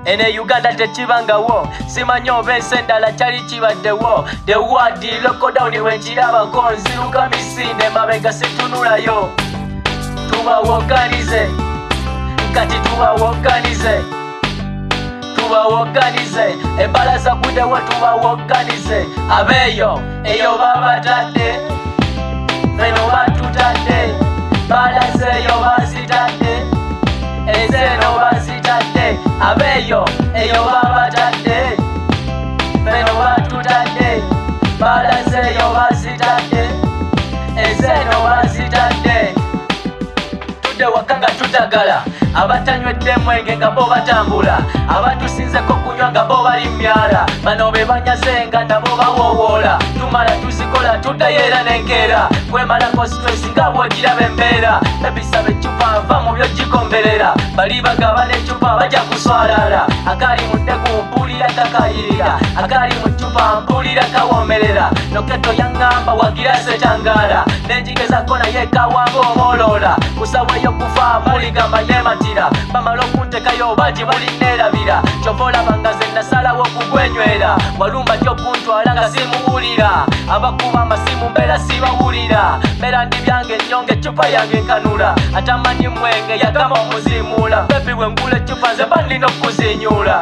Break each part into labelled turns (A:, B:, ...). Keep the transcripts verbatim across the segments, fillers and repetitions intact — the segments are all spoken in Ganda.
A: ene Uganda tekibangawo simanyi oba ensi endala kyali kibaddewo the word lockdown wenkirabako nziruka misinde mabega situnulayo tubawoganize kati tubawoganize tubawoganize ebalaza kudewo tubawoganize abeyo eyo babatadde feno batutadde balazeyo bazitadde ezeno bazitadde abeyo eyo babatadde feno batutadde balazeyo bazitadde ezeno bazitadde tudde wakanga tutagala abatanywedde mwenge nga bo batambula abatusinzeko kunywa nga bo bali myala bano be banyazenga nabo bawowoola tumala tuzikola tuddayo era nenkeera kwemalako stress nga bwogiraba embeera bebisaba ecupa nva mu byo gikomberera bali bagaba n'ecupa bajja kuswalala akali mu ndeku mpulira kakayirira akali mu cupa mpulira kawomerera noketo yaŋŋamba wagira setangaala nenjigezako naye kawanga omoloola kusaweyo kufa muligamba nematira bamala okuntekayo bagi balineerabira kyova olaba nga ze nasalawo okugwenywera walumba ty okuntwala nga simuwulira abakuba amasimu mbeera sibawulira mbeera ndi byange ennyo ng'ecupa yange nkanula atamanyi mwenge yagamba omuzimuula bebi wengula ecupa nze mba nina okuzinyuula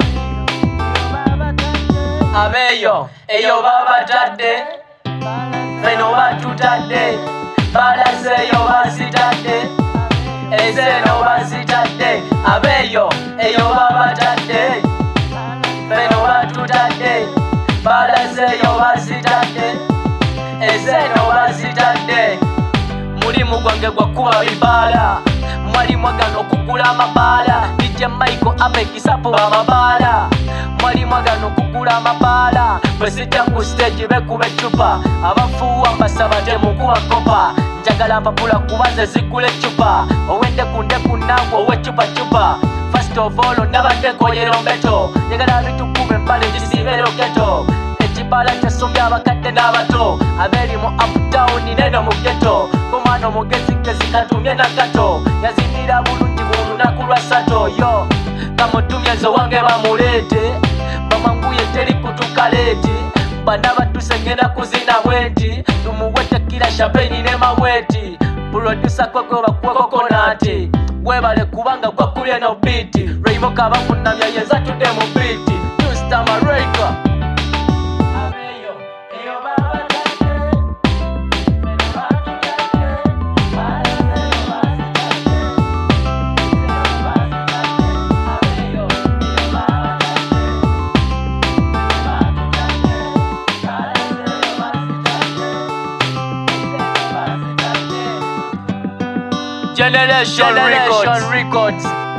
A: abeeyo eyo babatadde feno batutadde balazeeyo bazitadde ezeno bazitadde abeeyo eyo babatadde feno batutadde balazeeyo bazitadde ezeno bazitadde mulimu gwange gwakuba bibaala mwali mwagana okugula amabaala dj michael abekisapo amabaala mwali mwagana okugula amabaala bwezijja ku stage bekuba ecupa abafuuwa mbasaba temukuba kopa njagala mpapula kubanze zigula ecupa owende kundeku nangu owecupa cupa first of all ndabadde nkoyera mbeto njagala bitukube empale gisibe roketo ekibala kyasumbya abakadde n'abato abeeri mu uptown neno mu ghetto komwana omugezi gezi katumye nakato yazindira bulungi ku lunaku lwa sato yo kamutumye nze wange bamuleete bamanguye teri kutukaleeti bana batuse ngenda kuzina bwenti tumuwetekira champagne ne maweti producer kwekwe bakwekokonati webale kubanga gwakubye no beat Rainbow kabafunamya yeza tudde mu beat Tusta Mareka abeyo eyo baba Generation, Generation Records. Records.